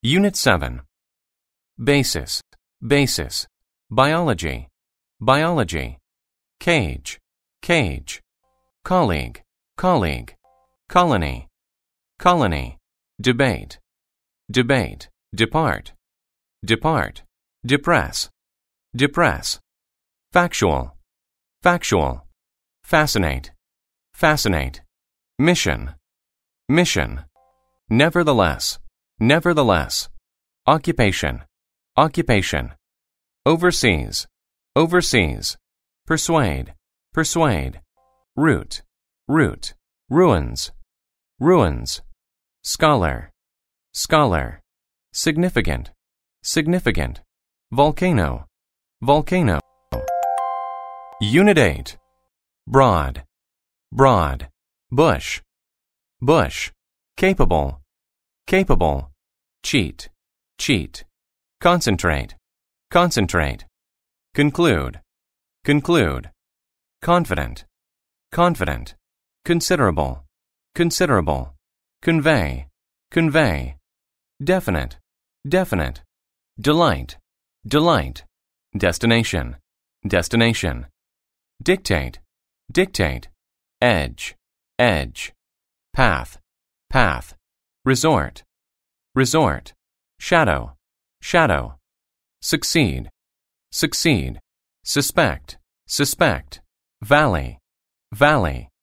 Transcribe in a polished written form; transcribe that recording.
Unit 7. Basis, basis. Biology, biology. Cage, cage. Colleague, colleague. Colony, colony. Debate, debate. Depart, depart. Depress, depress. Factual, factual. Fascinate, fascinate. Mission, mission. Nevertheless, nevertheless. Occupation, occupation. Overseas, overseas. Persuade, persuade. Root, root. Ruins, ruins. Scholar, scholar. Significant, significant. Volcano, volcano. Unit 8. Broad, broad. Bush, bush. Capable, capable. Cheat, cheat. Concentrate, concentrate. Conclude, conclude. Confident, confident. Considerable, considerable. Convey, convey. Definite, definite. Delight, delight. Destination, destination. Dictate, dictate. Edge, edge. Path, path. Resort, resort. Shadow, shadow. Succeed, succeed. Suspect, suspect. Valley, valley.